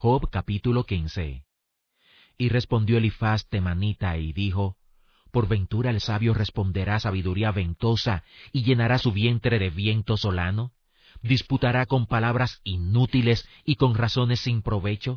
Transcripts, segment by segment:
Job capítulo 15. Y respondió Elifaz temanita y dijo, ¿por ventura el sabio responderá sabiduría ventosa y llenará su vientre de viento solano? ¿Disputará con palabras inútiles y con razones sin provecho?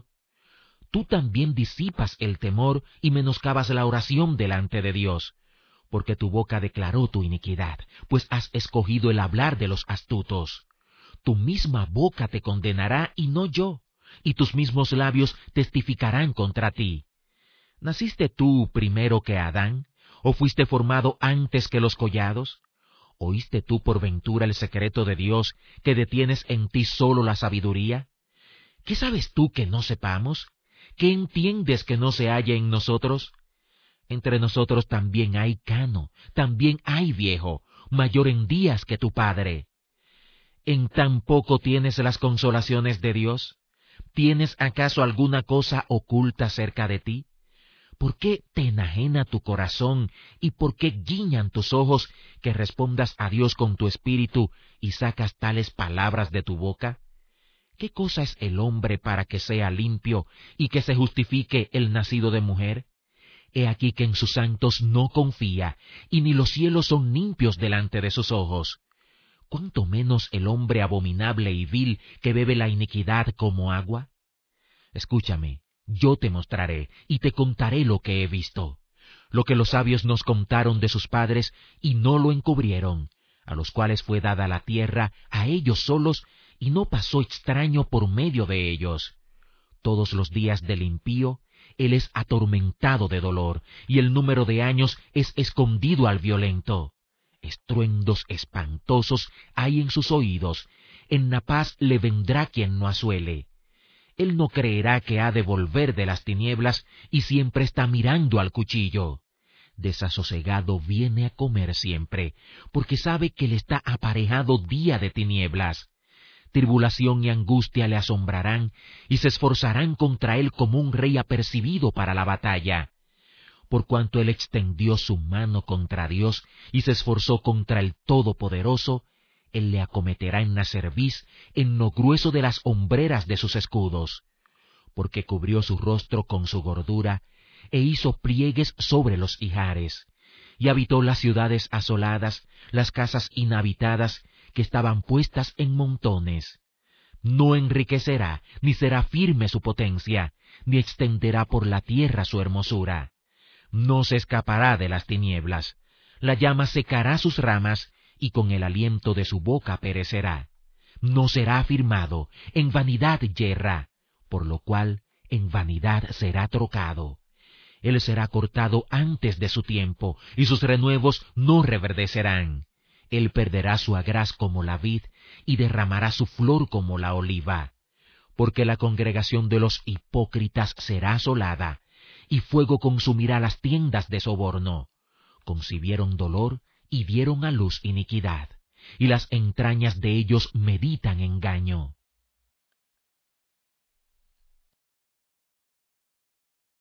Tú también disipas el temor y menoscabas la oración delante de Dios, porque tu boca declaró tu iniquidad, pues has escogido el hablar de los astutos. Tu misma boca te condenará y no yo, y tus mismos labios testificarán contra ti. ¿Naciste tú primero que Adán, o fuiste formado antes que los collados? ¿Oíste tú por ventura el secreto de Dios, que detienes en ti solo la sabiduría? ¿Qué sabes tú que no sepamos? ¿Qué entiendes que no se halla en nosotros? Entre nosotros también hay cano, también hay viejo, mayor en días que tu padre. ¿En tan poco tienes las consolaciones de Dios? ¿Tienes acaso alguna cosa oculta cerca de ti? ¿Por qué te enajena tu corazón y por qué guiñan tus ojos que respondas a Dios con tu espíritu y sacas tales palabras de tu boca? ¿Qué cosa es el hombre para que sea limpio y que se justifique el nacido de mujer? He aquí que en sus santos no confía, y ni los cielos son limpios delante de sus ojos. ¿Cuánto menos el hombre abominable y vil que bebe la iniquidad como agua? Escúchame, yo te mostraré y te contaré lo que he visto, lo que los sabios nos contaron de sus padres y no lo encubrieron, a los cuales fue dada la tierra a ellos solos y no pasó extraño por medio de ellos. Todos los días del impío, él es atormentado de dolor, y el número de años es escondido al violento. Estruendos espantosos hay en sus oídos, en la paz le vendrá quien no asuele. Él no creerá que ha de volver de las tinieblas, y siempre está mirando al cuchillo. Desasosegado viene a comer siempre, porque sabe que le está aparejado día de tinieblas. Tribulación y angustia le asombrarán, y se esforzarán contra él como un rey apercibido para la batalla. Por cuanto él extendió su mano contra Dios y se esforzó contra el Todopoderoso, él le acometerá en la cerviz, en lo grueso de las hombreras de sus escudos. Porque cubrió su rostro con su gordura, e hizo pliegues sobre los ijares, y habitó las ciudades asoladas, las casas inhabitadas, que estaban puestas en montones. No enriquecerá, ni será firme su potencia, ni extenderá por la tierra su hermosura. No se escapará de las tinieblas, la llama secará sus ramas, y con el aliento de su boca perecerá. No será afirmado, en vanidad yerra, por lo cual en vanidad será trocado. Él será cortado antes de su tiempo, y sus renuevos no reverdecerán. Él perderá su agraz como la vid, y derramará su flor como la oliva. Porque la congregación de los hipócritas será asolada, y fuego consumirá las tiendas de soborno. Concibieron dolor, y dieron a luz iniquidad, y las entrañas de ellos meditan engaño.